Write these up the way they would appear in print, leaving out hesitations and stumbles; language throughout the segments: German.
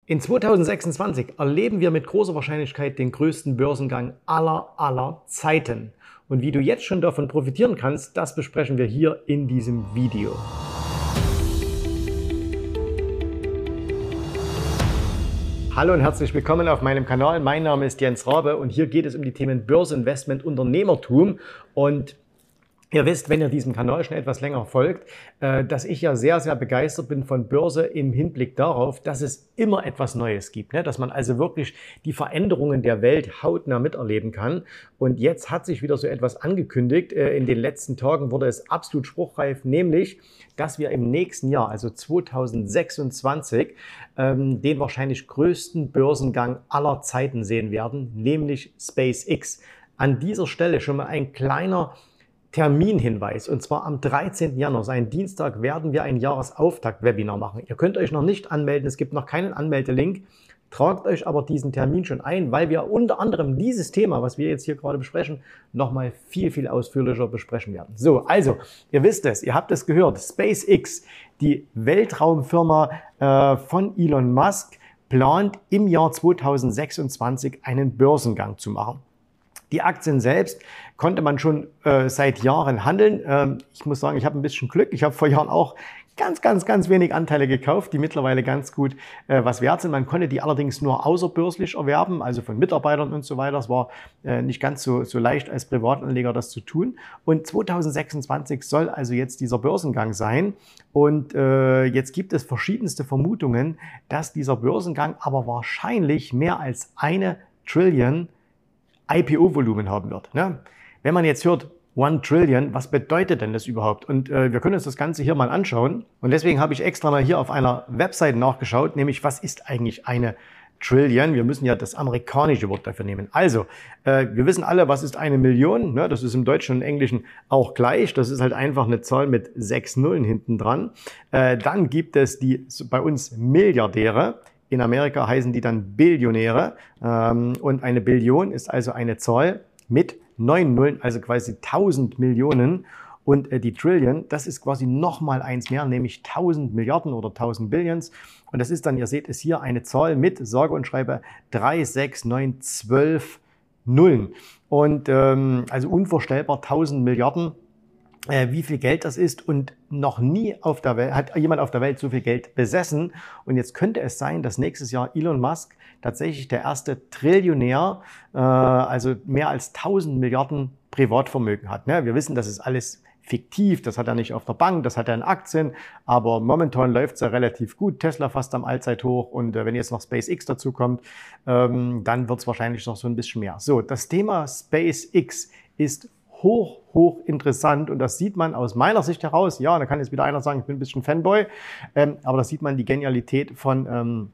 In 2026 erleben wir mit großer Wahrscheinlichkeit den größten Börsengang aller Zeiten. Und wie du jetzt schon davon profitieren kannst, das besprechen wir hier in diesem Video. Hallo und herzlich willkommen auf meinem Kanal. Mein Name ist Jens Rabe und hier geht es um die Themen Börse, Investment, Unternehmertum. Und ihr wisst, wenn ihr diesem Kanal schon etwas länger folgt, dass ich ja sehr begeistert bin von Börse im Hinblick darauf, dass es immer etwas Neues gibt, ne? Dass man also wirklich die Veränderungen der Welt hautnah miterleben kann. Und jetzt hat sich wieder so etwas angekündigt. In den letzten Tagen wurde es absolut spruchreif, nämlich, dass wir im nächsten Jahr, also 2026, den wahrscheinlich größten Börsengang aller Zeiten sehen werden, nämlich SpaceX. An dieser Stelle schon mal ein kleiner Terminhinweis, und zwar am 13. Januar, ein Dienstag, werden wir ein Jahresauftakt-Webinar machen. Ihr könnt euch noch nicht anmelden, es gibt noch keinen Anmeldelink. Tragt euch aber diesen Termin schon ein, weil wir unter anderem dieses Thema, was wir jetzt hier gerade besprechen, nochmal viel ausführlicher besprechen werden. So, also, ihr wisst es, ihr habt es gehört, SpaceX, die Weltraumfirma von Elon Musk, plant im Jahr 2026 einen Börsengang zu machen. Die Aktien selbst konnte man schon seit Jahren handeln. Ich muss sagen, ich habe ein bisschen Glück. Ich habe vor Jahren auch ganz wenig Anteile gekauft, die mittlerweile ganz gut was wert sind. Man konnte die allerdings nur außerbörslich erwerben, also von Mitarbeitern und so weiter. Es war nicht ganz so leicht als Privatanleger das zu tun. Und 2026 soll also jetzt dieser Börsengang sein. Und jetzt gibt es verschiedenste Vermutungen, dass dieser Börsengang aber wahrscheinlich mehr als 1 Trillion IPO-Volumen haben wird. Ne? Wenn man jetzt hört, 1 Trillion, was bedeutet denn das überhaupt? Und wir können uns das Ganze hier mal anschauen. Und deswegen habe ich extra mal hier auf einer Webseite nachgeschaut, nämlich was ist eigentlich 1 Trillion? Wir müssen ja das amerikanische Wort dafür nehmen. Also, wir wissen alle, was ist 1 Million? Ne? Das ist im Deutschen und Englischen auch gleich. Das ist halt einfach eine Zahl mit 6 Nullen hinten dran. Dann gibt es die bei uns Milliardäre. In Amerika heißen die dann Billionäre, und eine Billion ist also eine Zahl mit 9 Nullen, also quasi 1000 Millionen. Und die Trillion, das ist quasi nochmal eins mehr, nämlich 1000 Milliarden oder 1000 Billions. Und das ist dann, ihr seht es hier, eine Zahl mit, sage und schreibe, 3, 6, 9, 12 Nullen. Und also unvorstellbar 1000 Milliarden. Wie viel Geld das ist, und noch nie auf der Welt hat jemand auf der Welt so viel Geld besessen. Und jetzt könnte es sein, dass nächstes Jahr Elon Musk tatsächlich der erste Trillionär, also mehr als 1000 Milliarden Privatvermögen hat. Ne? Wir wissen, das ist alles fiktiv, das hat er nicht auf der Bank, das hat er in Aktien, aber momentan läuft es ja relativ gut. Tesla fast am Allzeithoch, und wenn jetzt noch SpaceX dazu kommt, dann wird es wahrscheinlich noch so ein bisschen mehr. So, das Thema SpaceX ist hoch interessant, und das sieht man aus meiner Sicht heraus. Ja, da kann jetzt wieder einer sagen, ich bin ein bisschen Fanboy, aber da sieht man die Genialität von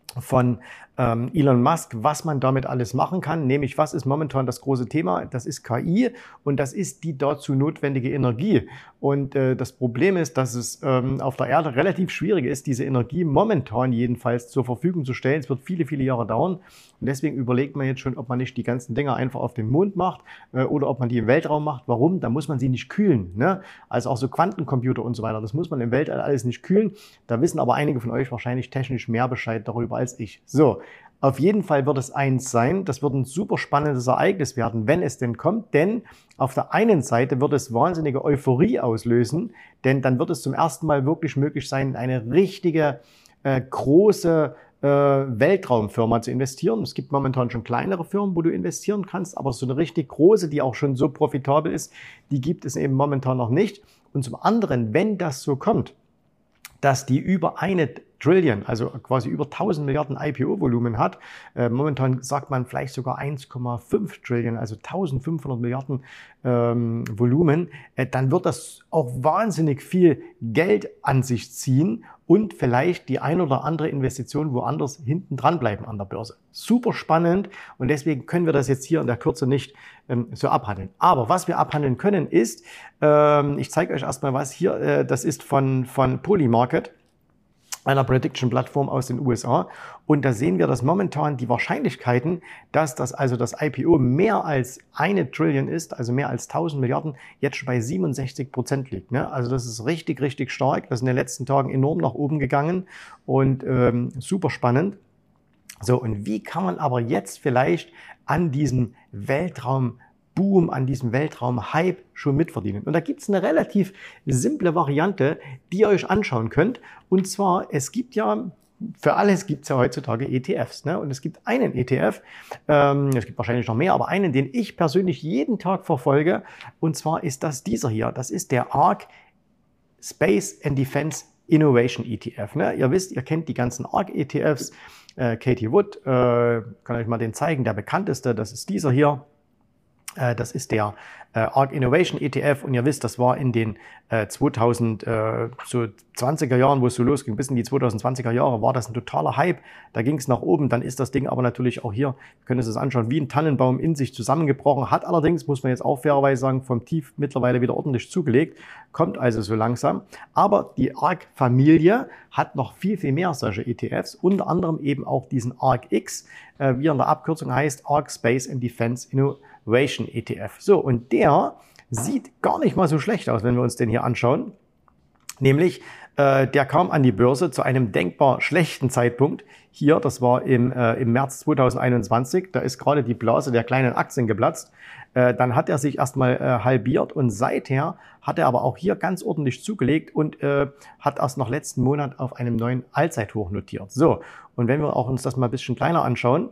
Elon Musk, was man damit alles machen kann, nämlich was ist momentan das große Thema? Das ist KI, und das ist die dazu notwendige Energie. Und das Problem ist, dass es auf der Erde relativ schwierig ist, diese Energie momentan jedenfalls zur Verfügung zu stellen. Es wird viele Jahre dauern, und deswegen überlegt man jetzt schon, ob man nicht die ganzen Dinger einfach auf den Mond macht oder ob man die im Weltraum macht. Warum? Da muss man sie nicht kühlen, ne? Also auch so Quantencomputer und so weiter, das muss man im Weltall alles nicht kühlen. Da wissen aber einige von euch wahrscheinlich technisch mehr Bescheid darüber als ich. So, auf jeden Fall wird es eins sein, das wird ein super spannendes Ereignis werden, wenn es denn kommt, denn auf der einen Seite wird es wahnsinnige Euphorie auslösen, denn dann wird es zum ersten Mal wirklich möglich sein, eine richtige große Weltraumfirma zu investieren. Es gibt momentan schon kleinere Firmen, wo du investieren kannst, aber so eine richtig große, die auch schon so profitabel ist, die gibt es eben momentan noch nicht. Und zum anderen, wenn das so kommt, dass die über 1 Trillion, also quasi über 1000 Milliarden IPO-Volumen hat. Momentan sagt man vielleicht sogar 1,5 Trillion, also 1500 Milliarden Volumen. Dann wird das auch wahnsinnig viel Geld an sich ziehen und vielleicht die ein oder andere Investition woanders hinten dran bleiben an der Börse. Super spannend, und deswegen können wir das jetzt hier in der Kürze nicht so abhandeln. Aber was wir abhandeln können ist, ich zeige euch erstmal was hier, das ist von Polymarket, einer Prediction-Plattform aus den USA. Und da sehen wir, dass momentan die Wahrscheinlichkeiten, dass das IPO mehr als 1 Trillion ist, also mehr als 1000 Milliarden, jetzt schon bei 67% liegt. Ne? Also das ist richtig stark. Das ist in den letzten Tagen enorm nach oben gegangen und super spannend. So, und wie kann man aber jetzt vielleicht an diesem Weltraumboom, an diesem Weltraumhype schon mitverdienen? Und da gibt es eine relativ simple Variante, die ihr euch anschauen könnt. Und zwar, es gibt ja, für alles gibt es ja heutzutage ETFs. Ne? Und es gibt einen ETF, es gibt wahrscheinlich noch mehr, aber einen, den ich persönlich jeden Tag verfolge. Und zwar ist das dieser hier. Das ist der ARK Space and Defense Innovation ETF. Ne? Ihr wisst, ihr kennt die ganzen ARK-ETFs. Katie Wood, kann euch mal den zeigen, der bekannteste, das ist dieser hier. Das ist der ARK Innovation ETF und ihr wisst, das war in den 2020er Jahren, wo es so losging, bis in die 2020er Jahre, war das ein totaler Hype. Da ging es nach oben, dann ist das Ding aber natürlich auch hier, wir können uns das anschauen, wie ein Tannenbaum in sich zusammengebrochen, hat allerdings, muss man jetzt auch fairerweise sagen, vom Tief mittlerweile wieder ordentlich zugelegt, kommt also so langsam. Aber die ARK-Familie hat noch viel, viel mehr solche ETFs, unter anderem eben auch diesen ARK-X, wie er in der Abkürzung heißt, ARK Space and Defense Innovation ETF. So, und der sieht gar nicht mal so schlecht aus, wenn wir uns den hier anschauen. Nämlich, der kam an die Börse zu einem denkbar schlechten Zeitpunkt. Hier, das war im März 2021, da ist gerade die Blase der kleinen Aktien geplatzt. Dann hat er sich erstmal halbiert und seither hat er aber auch hier ganz ordentlich zugelegt und hat erst noch letzten Monat auf einem neuen Allzeithoch notiert. So, und wenn wir auch uns das mal ein bisschen kleiner anschauen,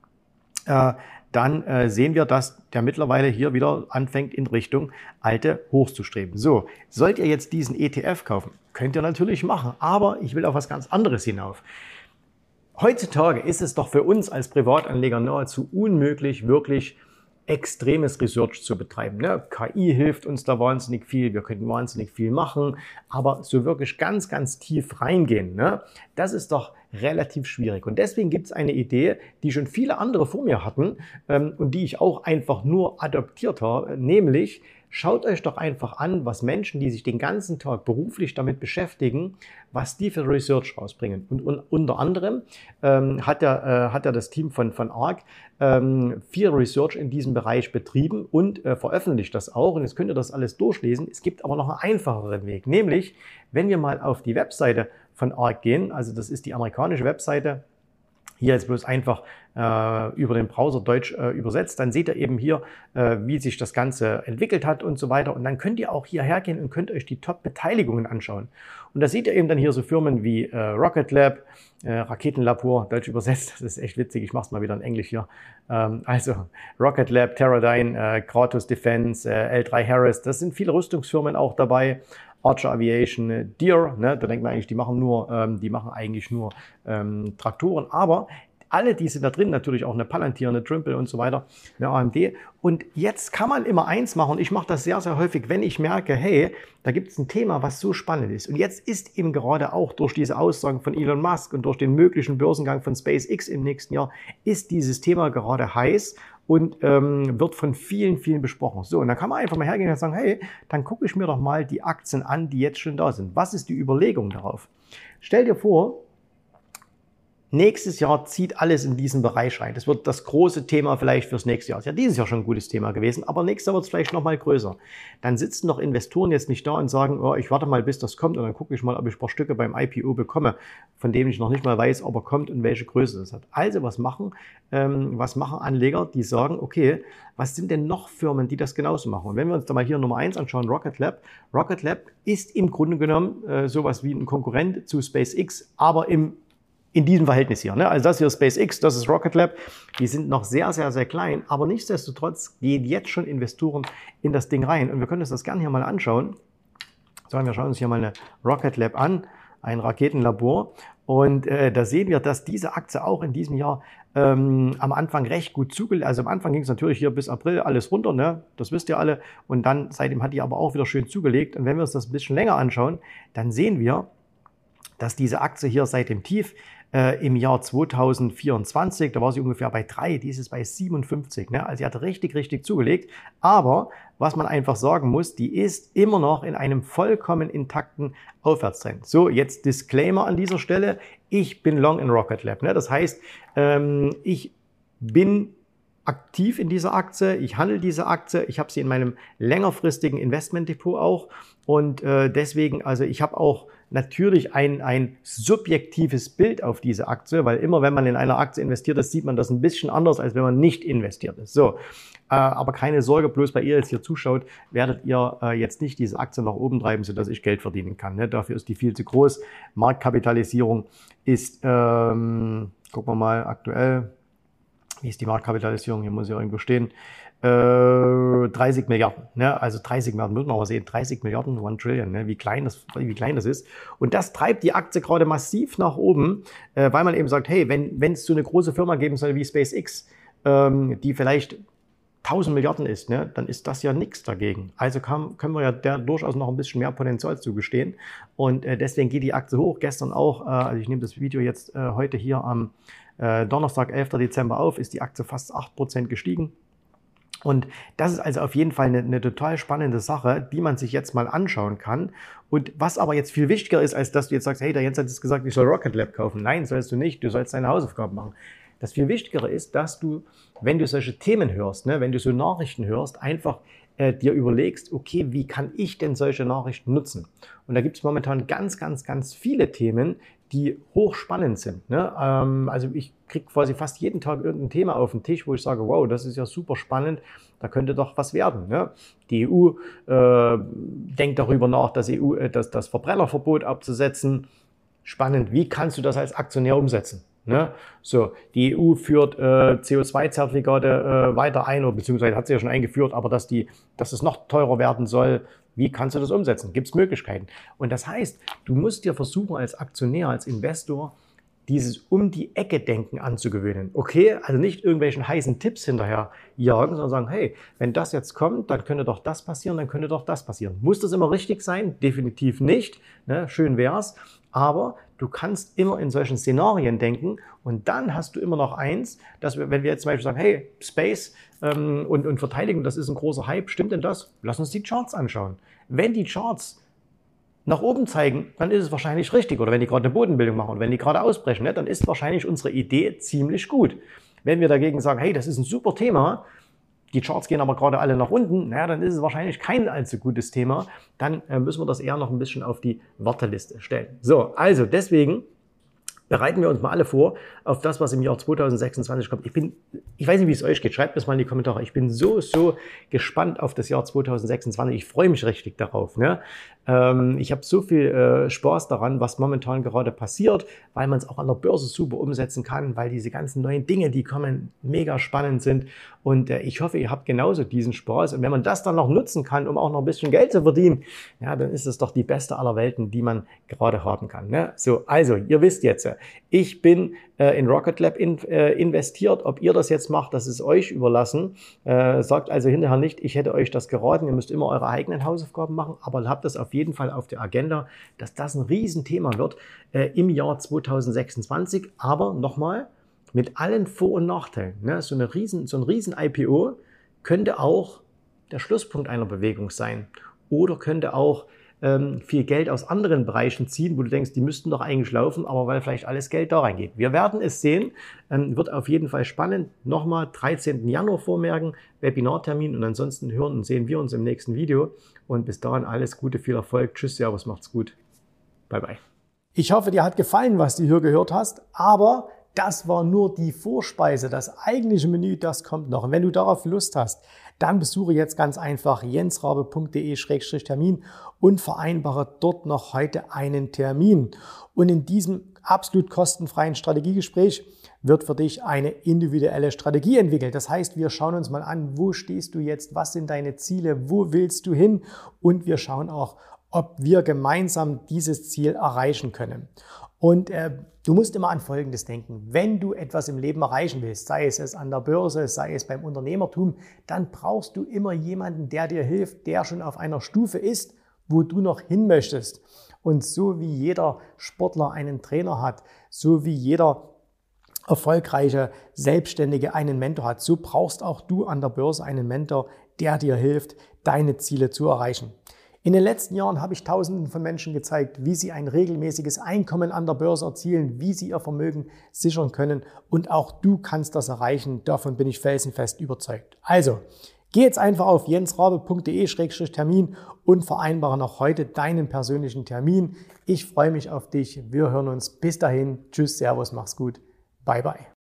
dann sehen wir, dass der mittlerweile hier wieder anfängt, in Richtung alte Hochs zu streben. So, sollt ihr jetzt diesen ETF kaufen? Könnt ihr natürlich machen, aber ich will auf was ganz anderes hinauf. Heutzutage ist es doch für uns als Privatanleger nahezu unmöglich, wirklich extremes Research zu betreiben. Ne? KI hilft uns da wahnsinnig viel, wir könnten wahnsinnig viel machen, aber so wirklich ganz, ganz tief reingehen, ne? Das ist doch relativ schwierig. Und deswegen gibt es eine Idee, die schon viele andere vor mir hatten und die ich auch einfach nur adoptiert habe, nämlich schaut euch doch einfach an, was Menschen, die sich den ganzen Tag beruflich damit beschäftigen, was die für Research rausbringen. Und unter anderem hat ja das Team von ARK viel Research in diesem Bereich betrieben und veröffentlicht das auch. Und jetzt könnt ihr das alles durchlesen. Es gibt aber noch einen einfacheren Weg, nämlich wenn wir mal auf die Webseite von ARK gehen, also das ist die amerikanische Webseite, hier jetzt bloß einfach über den Browser Deutsch übersetzt, dann seht ihr eben hier, wie sich das Ganze entwickelt hat und so weiter. Und dann könnt ihr auch hierher gehen und könnt euch die Top-Beteiligungen anschauen. Und da seht ihr eben dann hier so Firmen wie Rocket Lab, Raketenlabor, Deutsch übersetzt, das ist echt witzig, ich mache es mal wieder in Englisch hier. Also Rocket Lab, Teradyne, Kratos Defense, L3 Harris, das sind viele Rüstungsfirmen auch dabei. Archer Aviation, Deere, ne, da denkt man eigentlich, die machen eigentlich nur Traktoren, aber alle, die sind da drin, natürlich auch eine Palantir, eine Trimble und so weiter, eine AMD. Und jetzt kann man immer eins machen, ich mache das sehr, sehr häufig, wenn ich merke, hey, da gibt es ein Thema, was so spannend ist. Und jetzt ist eben gerade auch durch diese Aussagen von Elon Musk und durch den möglichen Börsengang von SpaceX im nächsten Jahr, ist dieses Thema gerade heiß und wird von vielen, vielen besprochen. So, und dann kann man einfach mal hergehen und sagen, hey, dann gucke ich mir doch mal die Aktien an, die jetzt schon da sind. Was ist die Überlegung darauf? Stell dir vor, nächstes Jahr zieht alles in diesen Bereich rein. Das wird das große Thema vielleicht fürs nächste Jahr. Ist ja dieses Jahr schon ein gutes Thema gewesen, aber nächstes Jahr wird es vielleicht noch mal größer. Dann sitzen doch Investoren jetzt nicht da und sagen, oh, ich warte mal, bis das kommt und dann gucke ich mal, ob ich ein paar Stücke beim IPO bekomme, von dem ich noch nicht mal weiß, ob er kommt und welche Größe das hat. Also was machen Anleger, die sagen, okay, was sind denn noch Firmen, die das genauso machen? Und wenn wir uns da mal hier Nummer 1 anschauen, Rocket Lab. Rocket Lab ist im Grunde genommen sowas wie ein Konkurrent zu SpaceX, aber in diesem Verhältnis hier. Ne? Also das hier ist SpaceX, das ist Rocket Lab. Die sind noch sehr, sehr, sehr klein, aber nichtsdestotrotz gehen jetzt schon Investoren in das Ding rein. Und wir können uns das gerne hier mal anschauen. So, wir schauen uns hier mal eine Rocket Lab an, ein Raketenlabor. Und da sehen wir, dass diese Aktie auch in diesem Jahr am Anfang recht gut zugelegt. Also am Anfang ging es natürlich hier bis April alles runter, ne? Das wisst ihr alle. Und dann seitdem hat die aber auch wieder schön zugelegt. Und wenn wir uns das ein bisschen länger anschauen, dann sehen wir, dass diese Aktie hier seit dem Tief im Jahr 2024, da war sie ungefähr bei 3, die ist jetzt bei 57. Ne? Also sie hat richtig, richtig zugelegt. Aber was man einfach sagen muss, die ist immer noch in einem vollkommen intakten Aufwärtstrend. So, jetzt Disclaimer an dieser Stelle. Ich bin long in Rocket Lab. Ne? Das heißt, ich bin aktiv in dieser Aktie, ich handle diese Aktie, ich habe sie in meinem längerfristigen Investmentdepot auch und deswegen, also ich habe auch natürlich ein subjektives Bild auf diese Aktie, weil immer wenn man in einer Aktie investiert ist, sieht man das ein bisschen anders, als wenn man nicht investiert ist. So, aber keine Sorge, bloß weil ihr jetzt hier zuschaut, werdet ihr jetzt nicht diese Aktie nach oben treiben, sodass ich Geld verdienen kann. Ne? Dafür ist die viel zu groß. Marktkapitalisierung ist, gucken wir mal aktuell, wie ist die Marktkapitalisierung? Hier muss ja irgendwo stehen. 30 Milliarden. Ne? Also 30 Milliarden, muss man aber sehen. 30 Milliarden, 1 Trillion, ne? Wie klein das ist. Und das treibt die Aktie gerade massiv nach oben, weil man eben sagt, hey, wenn es so eine große Firma geben soll wie SpaceX, die vielleicht 1000 Milliarden ist, ne, dann ist das ja nichts dagegen. Also können wir ja der durchaus noch ein bisschen mehr Potenzial zugestehen. Und deswegen geht die Aktie hoch. Gestern auch, also ich nehme das Video jetzt heute hier am Donnerstag, 11. Dezember auf, ist die Aktie fast 8% gestiegen. Und das ist also auf jeden Fall eine total spannende Sache, die man sich jetzt mal anschauen kann. Und was aber jetzt viel wichtiger ist, als dass du jetzt sagst, hey, der Jens hat jetzt gesagt, ich soll Rocket Lab kaufen. Nein, sollst du nicht. Du sollst deine Hausaufgaben machen. Das viel Wichtigere ist, dass du, wenn du solche Themen hörst, ne, wenn du so Nachrichten hörst, einfach dir überlegst, okay, wie kann ich denn solche Nachrichten nutzen? Und da gibt es momentan ganz, ganz, ganz viele Themen, die hochspannend sind. Ne? Also ich kriege quasi fast jeden Tag irgendein Thema auf den Tisch, wo ich sage, wow, das ist ja super spannend, da könnte doch was werden. Ne? Die EU denkt darüber nach, das Verbrennerverbot abzusetzen. Spannend, wie kannst du das als Aktionär umsetzen? Ne? So, die EU führt CO2-Zertifikate weiter ein, oder beziehungsweise hat sie ja schon eingeführt, aber dass es noch teurer werden soll. Wie kannst du das umsetzen? Gibt es Möglichkeiten? Und das heißt, du musst dir versuchen, als Aktionär, als Investor, dieses Um-die-Ecke-Denken anzugewöhnen. Okay, also nicht irgendwelchen heißen Tipps hinterher jagen, sondern sagen, hey, wenn das jetzt kommt, dann könnte doch das passieren, dann könnte doch das passieren. Muss das immer richtig sein? Definitiv nicht. Ne? Schön wär's. Aber du kannst immer in solchen Szenarien denken und dann hast du immer noch eins, dass wenn wir jetzt zum Beispiel sagen, hey, Space und Verteidigung, das ist ein großer Hype, stimmt denn das? Lass uns die Charts anschauen. Wenn die Charts nach oben zeigen, dann ist es wahrscheinlich richtig. Oder wenn die gerade eine Bodenbildung machen oder wenn die gerade ausbrechen, ne, dann ist wahrscheinlich unsere Idee ziemlich gut. Wenn wir dagegen sagen, hey, das ist ein super Thema, die Charts gehen aber gerade alle nach unten, naja, dann ist es wahrscheinlich kein allzu gutes Thema. Dann müssen wir das eher noch ein bisschen auf die Warteliste stellen. So, also deswegen bereiten wir uns mal alle vor auf das, was im Jahr 2026 kommt. Ich weiß nicht, wie es euch geht. Schreibt mir das mal in die Kommentare. Ich bin so gespannt auf das Jahr 2026. Ich freue mich richtig darauf. Ne? Ich habe so viel Spaß daran, was momentan gerade passiert, weil man es auch an der Börse super umsetzen kann, weil diese ganzen neuen Dinge, die kommen, mega spannend sind. Und ich hoffe, ihr habt genauso diesen Spaß. Und wenn man das dann noch nutzen kann, um auch noch ein bisschen Geld zu verdienen, ja, dann ist es doch die beste aller Welten, die man gerade haben kann. Ne? So, also, ihr wisst jetzt, ich bin in Rocket Lab investiert. Ob ihr das jetzt macht, das ist euch überlassen. Sagt also hinterher nicht, ich hätte euch das geraten. Ihr müsst immer eure eigenen Hausaufgaben machen, aber habt das auf jeden Fall auf der Agenda, dass das ein Riesenthema wird im Jahr 2026. Aber nochmal, mit allen Vor- und Nachteilen. Ne? So ein riesen IPO könnte auch der Schlusspunkt einer Bewegung sein oder könnte auch viel Geld aus anderen Bereichen ziehen, wo du denkst, die müssten doch eigentlich laufen, aber weil vielleicht alles Geld da reingeht. Wir werden es sehen, wird auf jeden Fall spannend. Nochmal 13. Januar vormerken, Webinartermin und ansonsten hören und sehen wir uns im nächsten Video und bis dahin alles Gute, viel Erfolg. Tschüss, Servus, macht's gut. Bye, bye. Ich hoffe, dir hat gefallen, was du hier gehört hast, aber das war nur die Vorspeise. Das eigentliche Menü, das kommt noch. Und wenn du darauf Lust hast, dann besuche jetzt ganz einfach jensrabe.de/termin und vereinbare dort noch heute einen Termin. Und in diesem absolut kostenfreien Strategiegespräch wird für dich eine individuelle Strategie entwickelt. Das heißt, wir schauen uns mal an, wo stehst du jetzt, was sind deine Ziele, wo willst du hin? Und wir schauen auch, ob wir gemeinsam dieses Ziel erreichen können. Und du musst immer an Folgendes denken. Wenn du etwas im Leben erreichen willst, sei es an der Börse, sei es beim Unternehmertum, dann brauchst du immer jemanden, der dir hilft, der schon auf einer Stufe ist, wo du noch hin möchtest. Und so wie jeder Sportler einen Trainer hat, so wie jeder erfolgreiche Selbstständige einen Mentor hat, so brauchst auch du an der Börse einen Mentor, der dir hilft, deine Ziele zu erreichen. In den letzten Jahren habe ich Tausenden von Menschen gezeigt, wie sie ein regelmäßiges Einkommen an der Börse erzielen, wie sie ihr Vermögen sichern können und auch du kannst das erreichen. Davon bin ich felsenfest überzeugt. Also, geh jetzt einfach auf jensrabe.de/Termin und vereinbare noch heute deinen persönlichen Termin. Ich freue mich auf dich. Wir hören uns. Bis dahin. Tschüss, Servus, mach's gut. Bye, bye.